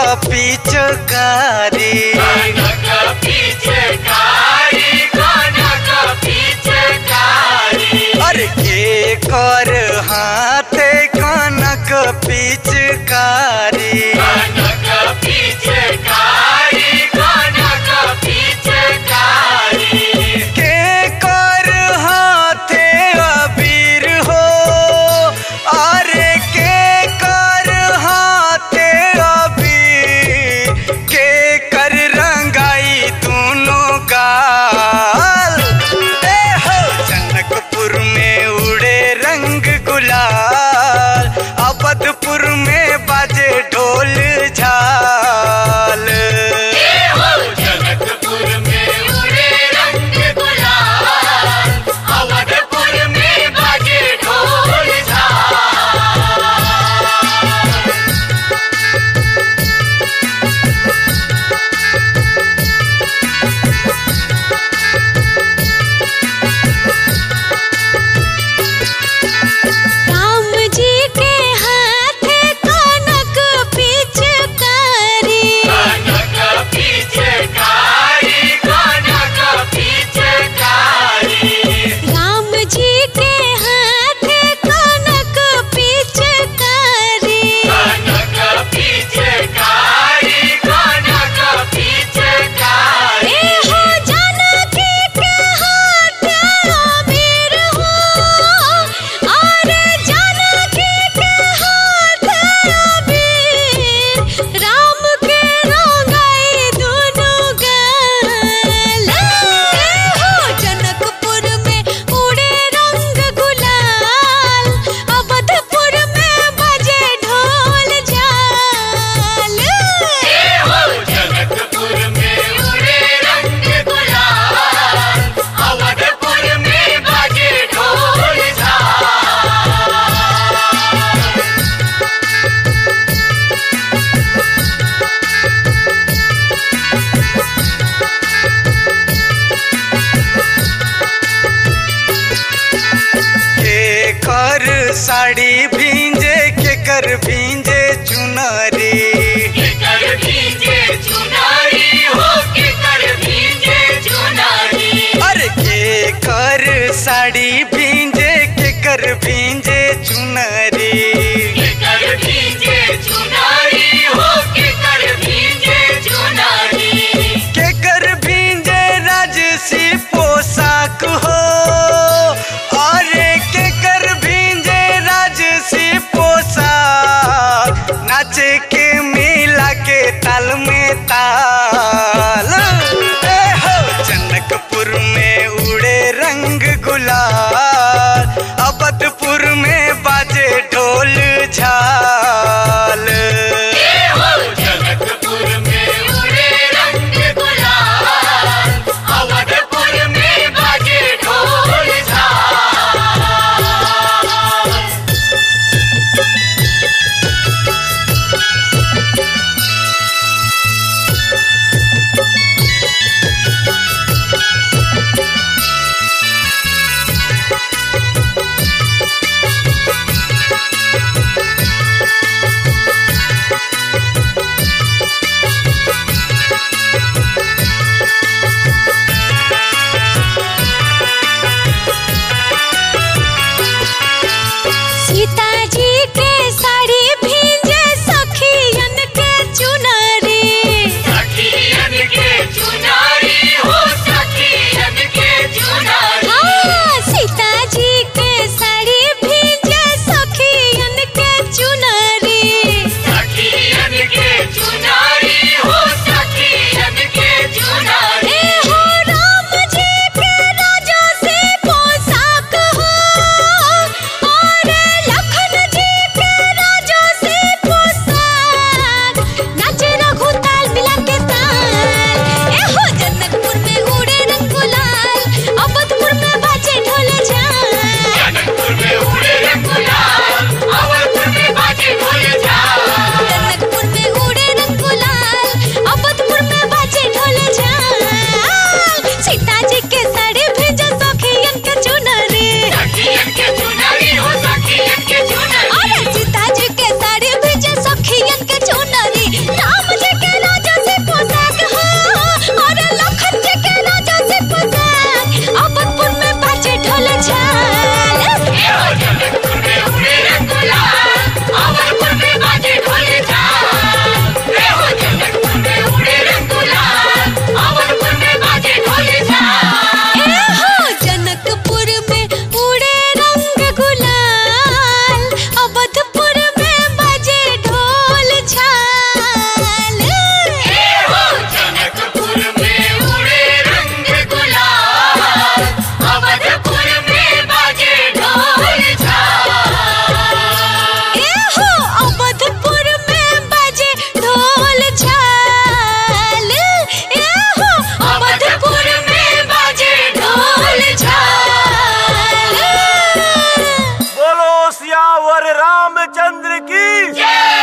पिचकारी अरे के कर हाथे कनक पिचकारी के कर हाथे अबीर हो अरे के कर हाथे अबीर के कर रंगाई दोनों गाल ए हो जनकपुर में उड़े रंग गुलाल अवधपुर में बाजे ढोल झाल साड़ी भींजे के कर भींजे चुनरी हो के कर भींजे चुनरी अरे के कर साड़ी भींजे के कर भींजे चुनरी हो के कर भींजे चुनरी के कर भींजे राजसी पोशाक हो अरे के कर भींजे राजसी पोशाक नाचे के मिला के ताल में ताल ए हो जनकपुर में उड़े रंग गुलाल अवधपुर में बाजे ढोल झाल जनकपुर में उड़े रंग गुलाल अवधपुर में बाजे ढोल झाल रामचंद्र की जय।